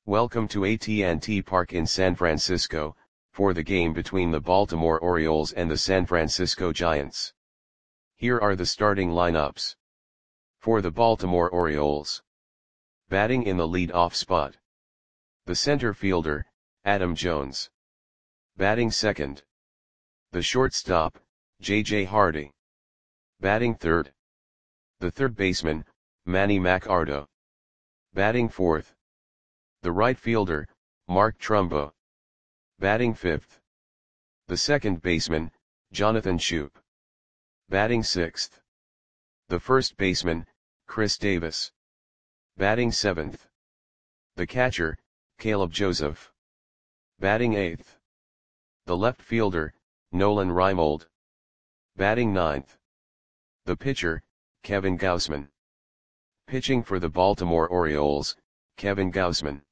Welcome to AT&T Park in San Francisco, for the game between the Baltimore Orioles and the San Francisco Giants. Here are the starting lineups. For the Baltimore Orioles. Batting in the lead-off spot. The center fielder, Adam Jones. Batting second. The shortstop, J.J. Hardy. Batting third. The third baseman, Manny Machado. Batting fourth. The right fielder, Mark Trumbo. Batting fifth. The second baseman, Jonathan Schoop. Batting sixth. The first baseman, Chris Davis. Batting seventh. The catcher, Caleb Joseph. Batting eighth. The left fielder, Nolan Reimold. Batting ninth. The pitcher, Kevin Gausman. Pitching for the Baltimore Orioles, Kevin Gausman.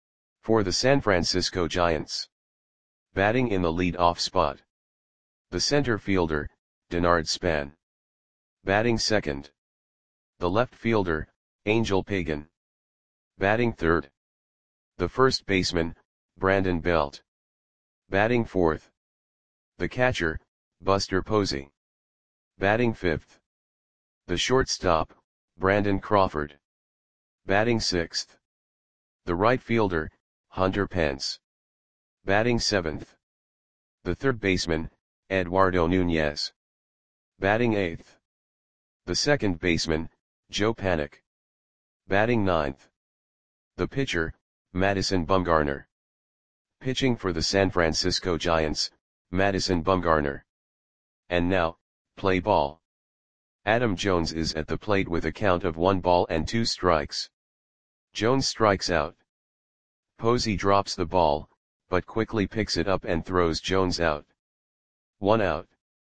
For the San Francisco Giants. Batting in the lead-off spot. The center fielder, Denard Span. Batting second. The left fielder, Angel Pagan. Batting third. The first baseman, Brandon Belt. Batting fourth. The catcher, Buster Posey. Batting fifth. The shortstop, Brandon Crawford. Batting sixth. The right fielder, Hunter Pence. Batting seventh. The third baseman, Eduardo Nunez. Batting eighth. The second baseman, Joe Panik. Batting ninth. The pitcher, Madison Bumgarner. Pitching for the San Francisco Giants, Madison Bumgarner. And now, play ball. Adam Jones is at the plate with a count of 1 ball and 2 strikes. Jones strikes out. Posey drops the ball, but quickly picks it up and throws Jones out. 1 out.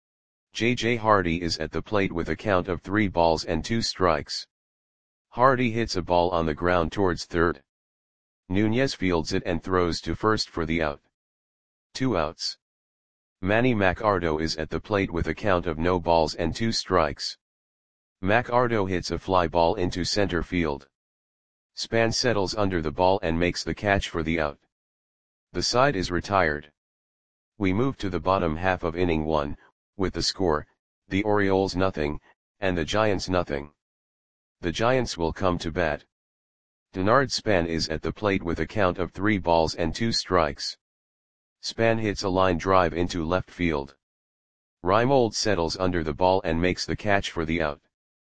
J.J. Hardy is at the plate with a count of 3 balls and 2 strikes. Hardy hits a ball on the ground towards third. Nunez fields it and throws to first for the out. 2 outs. Manny Machado is at the plate with a count of no balls and 2 strikes. Machado hits a fly ball into center field. Span settles under the ball and makes the catch for the out. The side is retired. We move to the bottom half of inning 1, with the score, the Orioles nothing, and the Giants nothing. The Giants will come to bat. Denard Span is at the plate with a count of 3 balls and 2 strikes. Span hits a line drive into left field. Reimold settles under the ball and makes the catch for the out.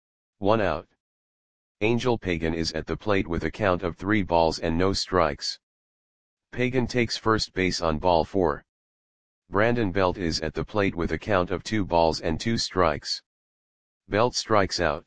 1 out. Angel Pagan is at the plate with a count of 3 balls and no strikes. Pagan takes first base on ball 4. Brandon Belt is at the plate with a count of 2 balls and 2 strikes. Belt strikes out.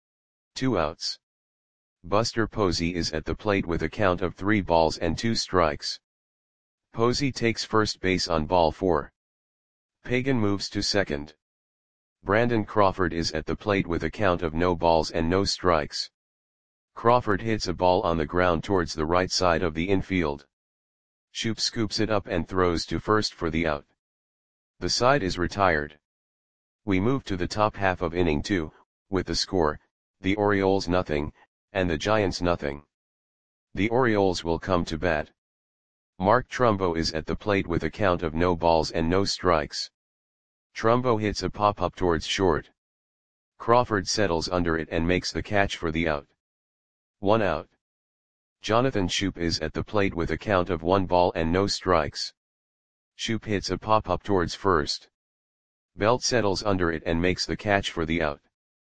2 outs. Buster Posey is at the plate with a count of 3 balls and 2 strikes. Posey takes first base on ball 4. Pagan moves to second. Brandon Crawford is at the plate with a count of no balls and no strikes. Crawford hits a ball on the ground towards the right side of the infield. Schoop scoops it up and throws to first for the out. The side is retired. We move to the top half of inning 2, with the score, the Orioles nothing, and the Giants nothing. The Orioles will come to bat. Mark Trumbo is at the plate with a count of no balls and no strikes. Trumbo hits a pop-up towards short. Crawford settles under it and makes the catch for the out. 1 out. Jonathan Schoop is at the plate with a count of 1 ball and no strikes. Schoop hits a pop-up towards first. Belt settles under it and makes the catch for the out.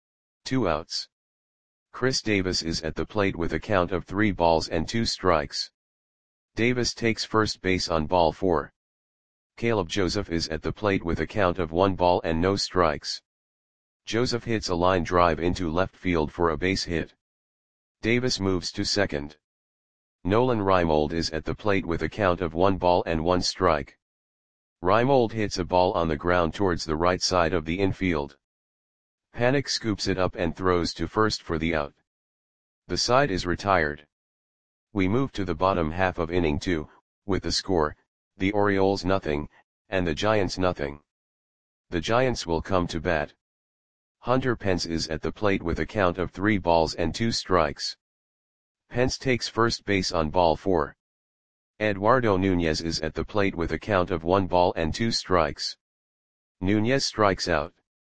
2 outs. Chris Davis is at the plate with a count of 3 balls and 2 strikes. Davis takes first base on ball 4. Caleb Joseph is at the plate with a count of 1 ball and no strikes. Joseph hits a line drive into left field for a base hit. Davis moves to second. Nolan Reimold is at the plate with a count of 1 ball and 1 strike. Reimold hits a ball on the ground towards the right side of the infield. Panik scoops it up and throws to first for the out. The side is retired. We move to the bottom half of inning 2, with the score, the Orioles nothing, and the Giants nothing. The Giants will come to bat. Hunter Pence is at the plate with a count of 3 balls and 2 strikes. Pence takes first base on ball 4. Eduardo Nunez is at the plate with a count of 1 ball and 2 strikes. Nunez strikes out.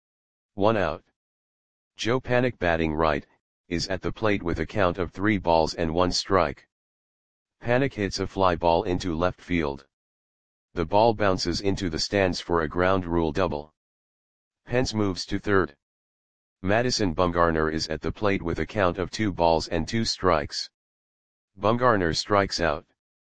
1 out. Joe Panik batting right, is at the plate with a count of 3 balls and 1 strike. Panik hits a fly ball into left field. The ball bounces into the stands for a ground rule double. Pence moves to third. Madison Bumgarner is at the plate with a count of 2 balls and 2 strikes. Bumgarner strikes out.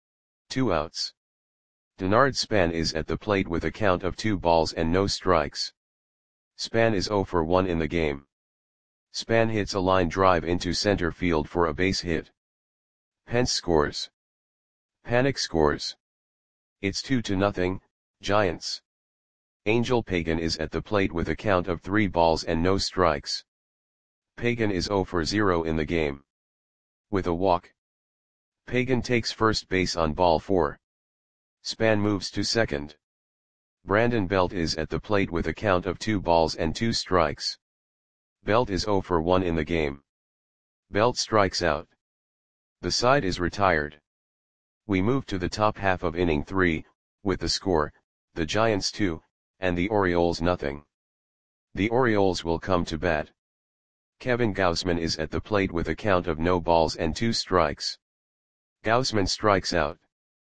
2 outs. Denard Span is at the plate with a count of 2 balls and no strikes. Span is 0 for 1 in the game. Span hits a line drive into center field for a base hit. Pence scores. Panik scores. It's 2-0, Giants. Angel Pagan is at the plate with a count of 3 balls and no strikes. Pagan is 0 for 0 in the game. With a walk. Pagan takes first base on ball 4. Span moves to second. Brandon Belt is at the plate with a count of 2 balls and 2 strikes. Belt is 0 for 1 in the game. Belt strikes out. The side is retired. We move to the top half of inning 3, with the score, the Giants 2, and the Orioles nothing. The Orioles will come to bat. Kevin Gausman is at the plate with a count of no balls and 2 strikes. Gausman strikes out.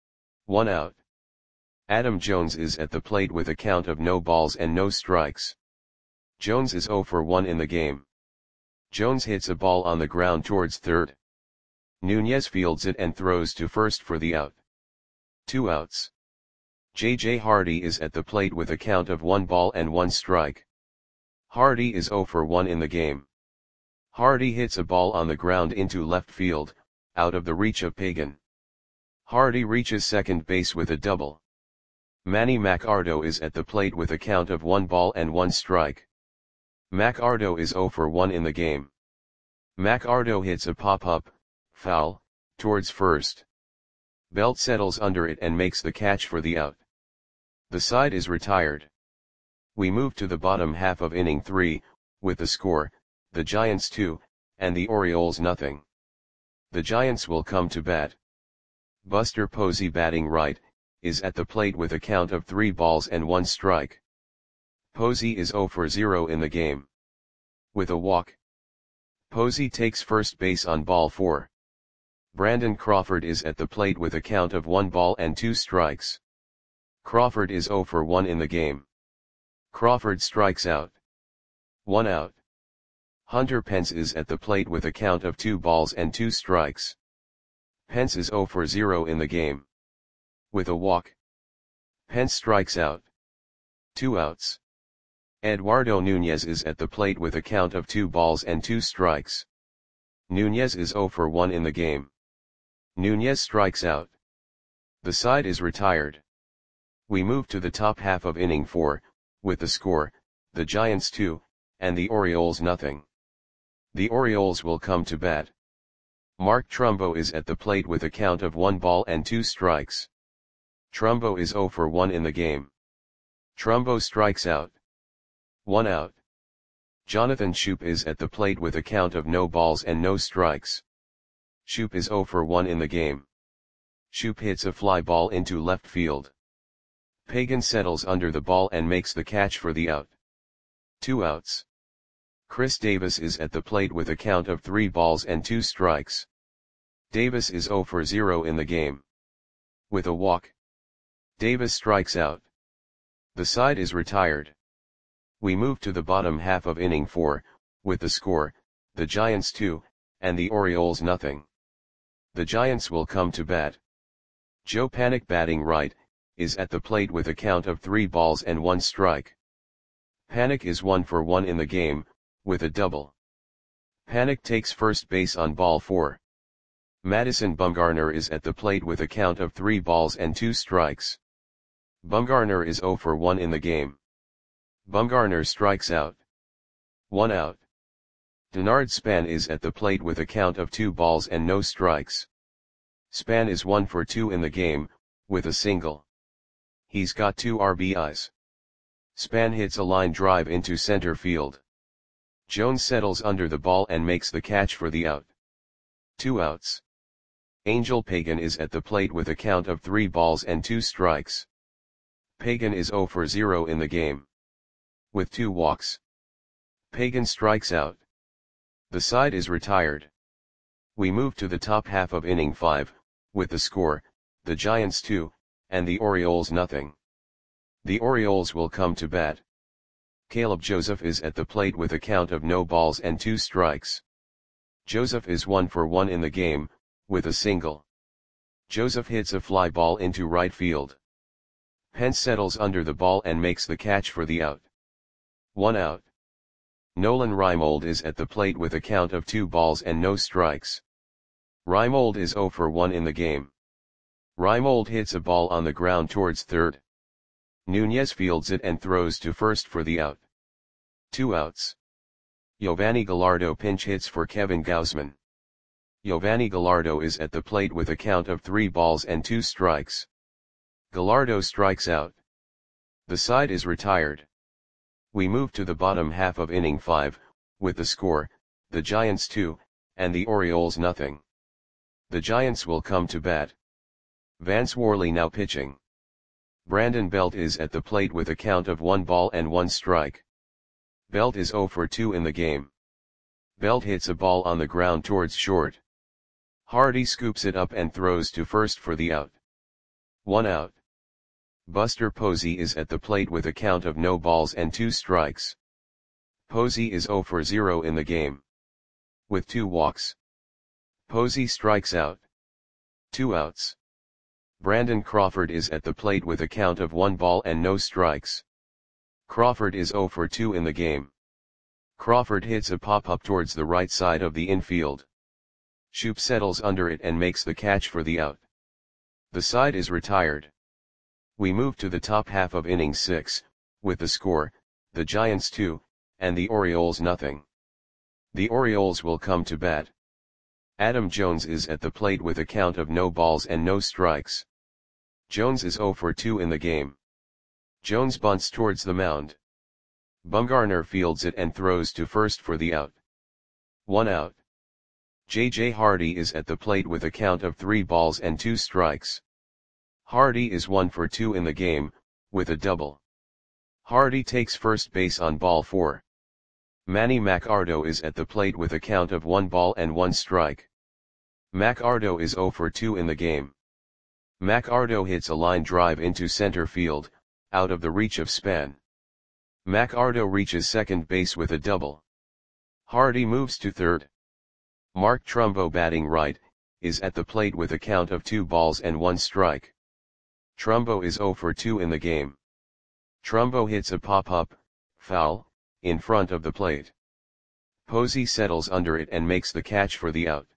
1 out. Adam Jones is at the plate with a count of no balls and no strikes. Jones is 0 for 1 in the game. Jones hits a ball on the ground towards third. Nunez fields it and throws to first for the out. 2 outs. J.J. Hardy is at the plate with a count of 1 ball and 1 strike. Hardy is 0 for 1 in the game. Hardy hits a ball on the ground into left field, out of the reach of Pagan. Hardy reaches second base with a double. Manny Machado is at the plate with a count of 1 ball and 1 strike. Machado is 0 for 1 in the game. Machado hits a pop-up, foul, towards first. Belt settles under it and makes the catch for the out. The side is retired. We move to the bottom half of inning 3, with the score, the Giants 2, and the Orioles nothing. The Giants will come to bat. Buster Posey batting right, is at the plate with a count of 3 balls and 1 strike. Posey is 0 for 0 in the game. With a walk. Posey takes first base on ball 4. Brandon Crawford is at the plate with a count of 1 ball and 2 strikes. Crawford is 0 for 1 in the game. Crawford strikes out. 1 out. Hunter Pence is at the plate with a count of 2 balls and 2 strikes. Pence is 0 for 0 in the game. With a walk. Pence strikes out. 2 outs. Eduardo Nunez is at the plate with a count of 2 balls and 2 strikes. Nunez is 0 for 1 in the game. Nunez strikes out. The side is retired. We move to the top half of inning 4, with the score, the Giants 2, and the Orioles nothing. The Orioles will come to bat. Mark Trumbo is at the plate with a count of 1 ball and 2 strikes. Trumbo is 0 for 1 in the game. Trumbo strikes out. 1 out. Jonathan Schoop is at the plate with a count of no balls and no strikes. Schoop is 0 for 1 in the game. Schoop hits a fly ball into left field. Pagan settles under the ball and makes the catch for the out. 2 outs. Chris Davis is at the plate with a count of 3 balls and 2 strikes. Davis is 0 for 0 in the game. With a walk. Davis strikes out. The side is retired. We move to the bottom half of inning 4, with the score, the Giants 2, and the Orioles nothing. The Giants will come to bat. Joe Panik batting right, is at the plate with a count of 3 balls and 1 strike. Panik is 1 for 1 in the game, with a double. Panik takes first base on ball 4. Madison Bumgarner is at the plate with a count of 3 balls and 2 strikes. Bumgarner is 0 for 1 in the game. Bumgarner strikes out. 1 out. Denard Span is at the plate with a count of 2 balls and no strikes. Span is 1 for 2 in the game, with a single. He's got 2 RBIs. Span hits a line drive into center field. Jones settles under the ball and makes the catch for the out. 2 outs. Angel Pagan is at the plate with a count of 3 balls and 2 strikes. Pagan is 0 for 0 in the game. With 2 walks. Pagan strikes out. The side is retired. We move to the top half of inning 5, with the score, the Giants 2, and the Orioles nothing. The Orioles will come to bat. Caleb Joseph is at the plate with a count of no balls and 2 strikes. Joseph is 1 for 1 in the game, with a single. Joseph hits a fly ball into right field. Pence settles under the ball and makes the catch for the out. 1 out. Nolan Reimold is at the plate with a count of 2 balls and no strikes. Reimold is 0 for 1 in the game. Reimold hits a ball on the ground towards third. Nunez fields it and throws to first for the out. 2 outs. Giovanni Gallardo pinch hits for Kevin Gausman. Giovanni Gallardo is at the plate with a count of 3 balls and 2 strikes. Gallardo strikes out. The side is retired. We move to the bottom half of inning 5, with the score, the Giants 2, and the Orioles nothing. The Giants will come to bat. Vance Worley now pitching. Brandon Belt is at the plate with a count of 1 ball and 1 strike. Belt is 0 for 2 in the game. Belt hits a ball on the ground towards short. Hardy scoops it up and throws to first for the out. 1 out. Buster Posey is at the plate with a count of no balls and 2 strikes. Posey is 0 for 0 in the game. With 2 walks. Posey strikes out. 2 outs. Brandon Crawford is at the plate with a count of 1 ball and no strikes. Crawford is 0 for 2 in the game. Crawford hits a pop-up towards the right side of the infield. Shoop settles under it and makes the catch for the out. The side is retired. We move to the top half of inning 6, with the score, the Giants 2, and the Orioles nothing. The Orioles will come to bat. Adam Jones is at the plate with a count of no balls and no strikes. Jones is 0 for 2 in the game. Jones bunts towards the mound. Bumgarner fields it and throws to first for the out. 1 out. J.J. Hardy is at the plate with a count of 3 balls and 2 strikes. Hardy is 1 for 2 in the game, with a double. Hardy takes first base on ball 4. Manny Machado is at the plate with a count of 1 ball and 1 strike. Machado is 0 for 2 in the game. Machado hits a line drive into center field, out of the reach of Span. Machado reaches second base with a double. Hardy moves to third. Mark Trumbo batting right, is at the plate with a count of 2 balls and 1 strike. Trumbo is 0 for 2 in the game. Trumbo hits a pop-up, foul, in front of the plate. Posey settles under it and makes the catch for the out.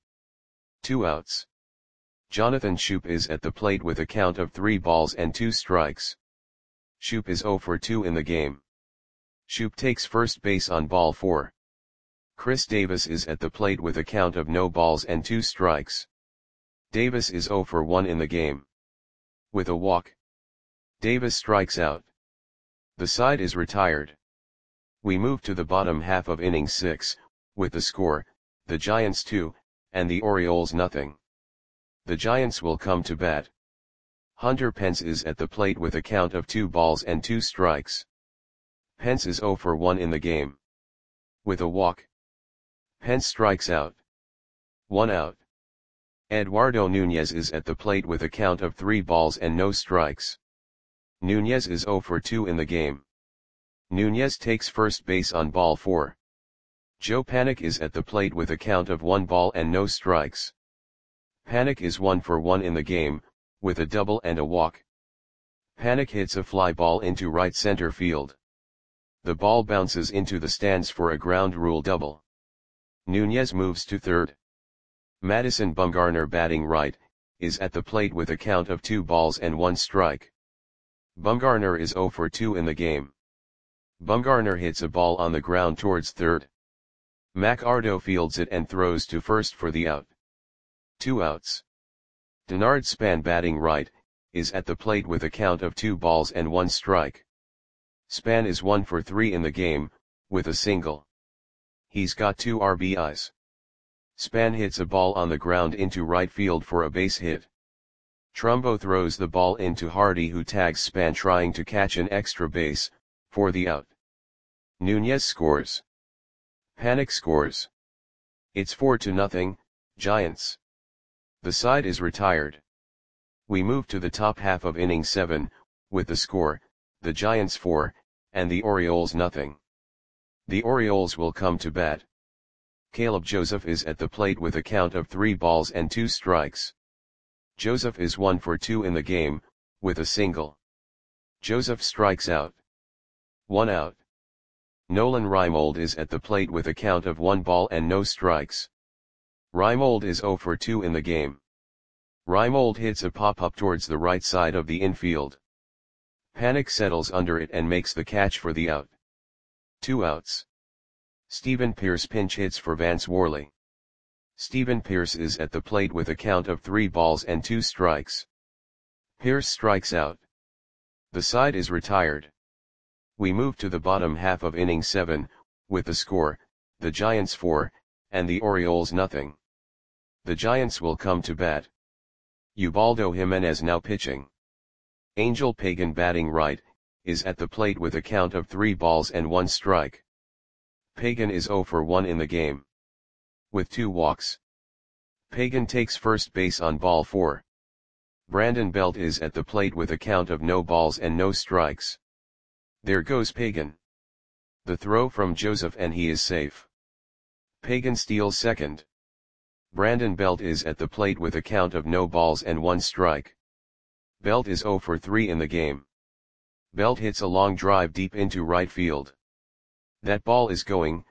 2 outs. Jonathan Shoop is at the plate with a count of 3 balls and 2 strikes. Shoop is 0 for 2 in the game. Shoop takes first base on ball 4. Chris Davis is at the plate with a count of no balls and 2 strikes. Davis is 0 for 1 in the game. With a walk. Davis strikes out. The side is retired. We move to the bottom half of inning 6, with the score, the Giants 2, and the Orioles nothing. The Giants will come to bat. Hunter Pence is at the plate with a count of 2 balls and 2 strikes. Pence is 0 for 1 in the game. With a walk. Pence strikes out. 1 out. Eduardo Nunez is at the plate with a count of 3 balls and no strikes. Nunez is 0 for 2 in the game. Nunez takes first base on ball 4. Joe Panik is at the plate with a count of 1 ball and no strikes. Panik is 1 for 1 in the game, with a double and a walk. Panik hits a fly ball into right center field. The ball bounces into the stands for a ground rule double. Nunez moves to third. Madison Bumgarner batting right, is at the plate with a count of 2 balls and 1 strike. Bumgarner is 0 for 2 in the game. Bumgarner hits a ball on the ground towards third. Machado fields it and throws to first for the out. 2 outs. Denard Span batting right, is at the plate with a count of 2 balls and 1 strike. Span is 1 for 3 in the game, with a single. He's got 2 RBIs. Span hits a ball on the ground into right field for a base hit. Trumbo throws the ball into Hardy, who tags Span trying to catch an extra base, for the out. Nunez scores. Panik scores. It's 4-0, Giants. The side is retired. We move to the top half of inning 7, with the score, the Giants 4, and the Orioles nothing. The Orioles will come to bat. Caleb Joseph is at the plate with a count of 3 balls and 2 strikes. Joseph is 1 for 2 in the game, with a single. Joseph strikes out. 1 out. Nolan Reimold is at the plate with a count of 1 ball and no strikes. Reimold is 0 for 2 in the game. Reimold hits a pop-up towards the right side of the infield. Panik settles under it and makes the catch for the out. 2 outs. Stephen Pearce pinch hits for Vance Worley. Stephen Pearce is at the plate with a count of 3 balls and 2 strikes. Pearce strikes out. The side is retired. We move to the bottom half of inning 7, with the score, the Giants 4, and the Orioles nothing. The Giants will come to bat. Ubaldo Jimenez now pitching. Angel Pagan batting right, is at the plate with a count of 3 balls and 1 strike. Pagan is 0 for 1 in the game. With 2 walks. Pagan takes first base on ball 4. Brandon Belt is at the plate with a count of no balls and no strikes. There goes Pagan. The throw from Joseph and he is safe. Pagan steals second. Brandon Belt is at the plate with a count of no balls and 1 strike. Belt is 0 for 3 in the game. Belt hits a long drive deep into right field. That ball is gone.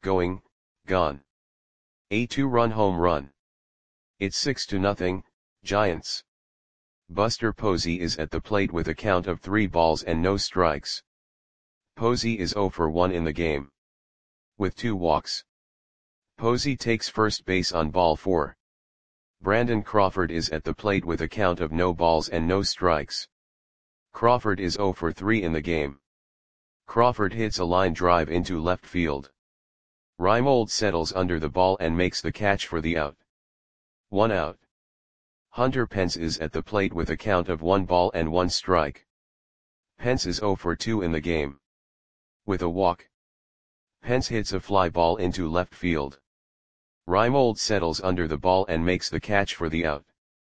A 2-run home run. It's 6-0, Giants. Buster Posey is at the plate with a count of 3 balls and no strikes. Posey is 0 for 1 in the game. With 2 walks. Posey takes first base on ball 4. Brandon Crawford is at the plate with a count of no balls and no strikes. Crawford is 0 for 3 in the game. Crawford hits a line drive into left field. Reimold settles under the ball and makes the catch for the out. 1 out. Hunter Pence is at the plate with a count of 1 ball and 1 strike. Pence is 0 for 2 in the game. With a walk. Pence hits a fly ball into left field. Reimold settles under the ball and makes the catch for the out.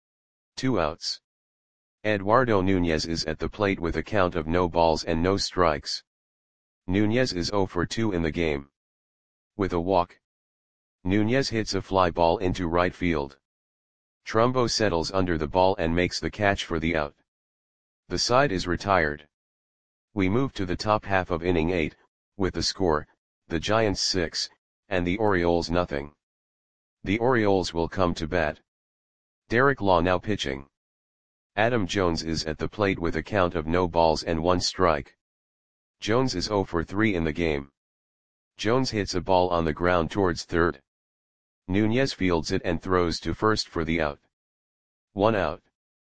2 outs. Eduardo Nunez is at the plate with a count of no balls and no strikes. Nunez is 0 for 2 in the game. With a walk. Nunez hits a fly ball into right field. Trumbo settles under the ball and makes the catch for the out. The side is retired. We move to the top half of inning 8, with the score, the Giants 6, and the Orioles nothing. The Orioles will come to bat. Derek Law now pitching. Adam Jones is at the plate with a count of no balls and 1 strike. Jones is 0 for 3 in the game. Jones hits a ball on the ground towards third. Nunez fields it and throws to first for the out. 1 out.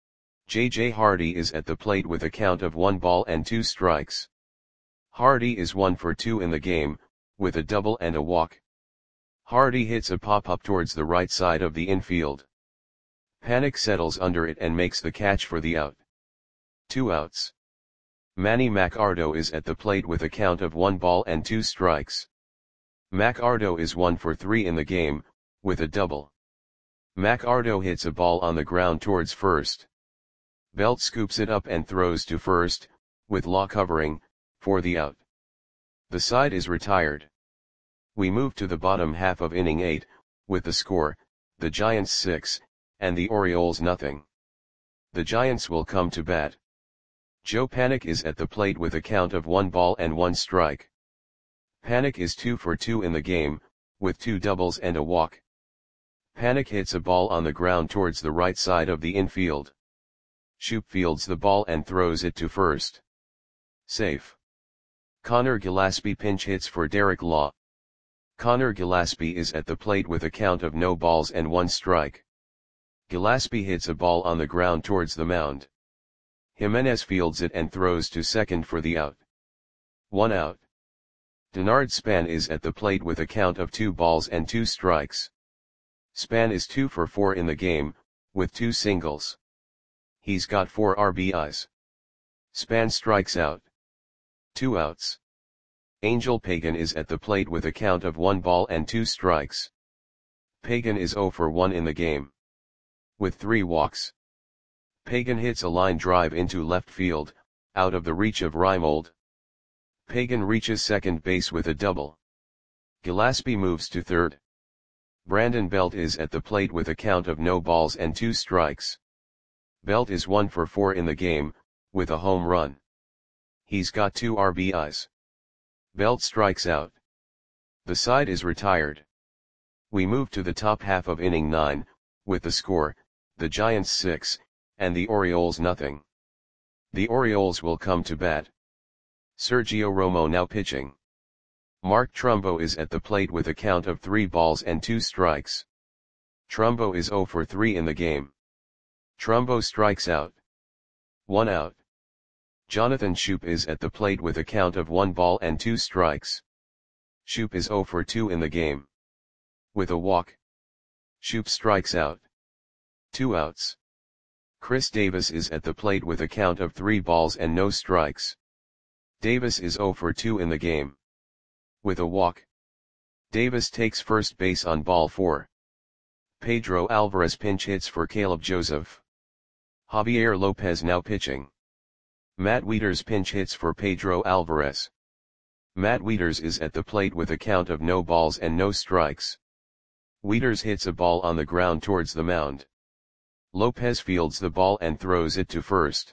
J.J. Hardy is at the plate with a count of 1 ball and 2 strikes. Hardy is 1 for 2 in the game, with a double and a walk. Hardy hits a pop-up towards the right side of the infield. Panik settles under it and makes the catch for the out. 2 outs. Manny Macardo is at the plate with a count of 1 ball and 2 strikes. Macardo is 1 for 3 in the game, with a double. Macardo hits a ball on the ground towards first. Belt scoops it up and throws to first, with Law covering, for the out. The side is retired. We move to the bottom half of inning 8, with the score, the Giants 6, and the Orioles nothing. The Giants will come to bat. Joe Panik is at the plate with a count of 1 ball and 1 strike. Panik is 2 for 2 in the game, with 2 doubles and a walk. Panik hits a ball on the ground towards the right side of the infield. Shoop fields the ball and throws it to first. Safe. Connor Gillaspie pinch hits for Derek Law. Connor Gillaspie is at the plate with a count of no balls and 1 strike. Gillaspie hits a ball on the ground towards the mound. Jimenez fields it and throws to second for the out. 1 out. Denard Span is at the plate with a count of 2 balls and 2 strikes. Span is 2 for 4 in the game, with 2 singles. He's got 4 RBIs. Span strikes out. 2 outs. Angel Pagan is at the plate with a count of 1 ball and 2 strikes. Pagan is 0 for 1 in the game. With 3 walks. Pagan hits a line drive into left field, out of the reach of Reimold. Pagan reaches second base with a double. Gillespie moves to third. Brandon Belt is at the plate with a count of no balls and 2 strikes. Belt is 1 for 4 in the game, with a home run. He's got 2 RBIs. Belt strikes out. The side is retired. We move to the top half of inning 9, with the score, the Giants 6, and the Orioles nothing. The Orioles will come to bat. Sergio Romo now pitching. Mark Trumbo is at the plate with a count of 3 balls and 2 strikes. Trumbo is 0 for 3 in the game. Trumbo strikes out. 1 out. Jonathan Schoop is at the plate with a count of 1 ball and 2 strikes. Schoop is 0 for 2 in the game. With a walk. Schoop strikes out. 2 outs. Chris Davis is at the plate with a count of 3 balls and no strikes. Davis is 0 for 2 in the game. With a walk. Davis takes first base on ball 4. Pedro Alvarez pinch hits for Caleb Joseph. Javier Lopez now pitching. Matt Wieters pinch hits for Pedro Alvarez. Matt Wieters is at the plate with a count of no balls and no strikes. Wieters hits a ball on the ground towards the mound. Lopez fields the ball and throws it to first.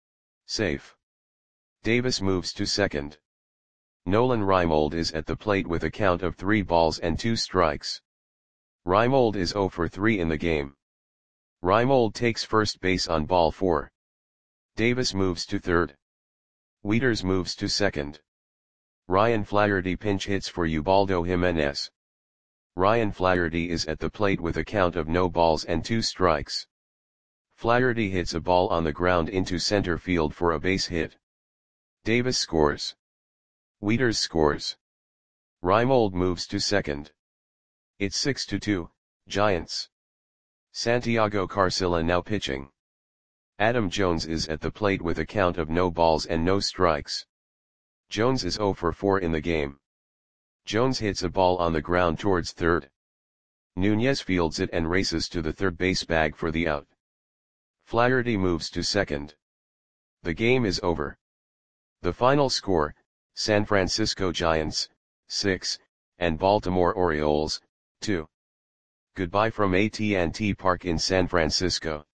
Safe. Davis moves to second. Nolan Reimold is at the plate with a count of 3 balls and 2 strikes. Reimold is 0 for 3 in the game. Reimold takes first base on ball 4. Davis moves to third. Wieters moves to second. Ryan Flaherty pinch hits for Ubaldo Jimenez. Ryan Flaherty is at the plate with a count of no balls and 2 strikes. Flaherty hits a ball on the ground into center field for a base hit. Davis scores. Wieters scores. Reimold moves to second. It's 6-2, Giants. Santiago Carcilla now pitching. Adam Jones is at the plate with a count of no balls and no strikes. Jones is 0 for 4 in the game. Jones hits a ball on the ground towards third. Nunez fields it and races to the third base bag for the out. Flaherty moves to second. The game is over. The final score, San Francisco Giants, 6, and Baltimore Orioles, 2. Goodbye from AT&T Park in San Francisco.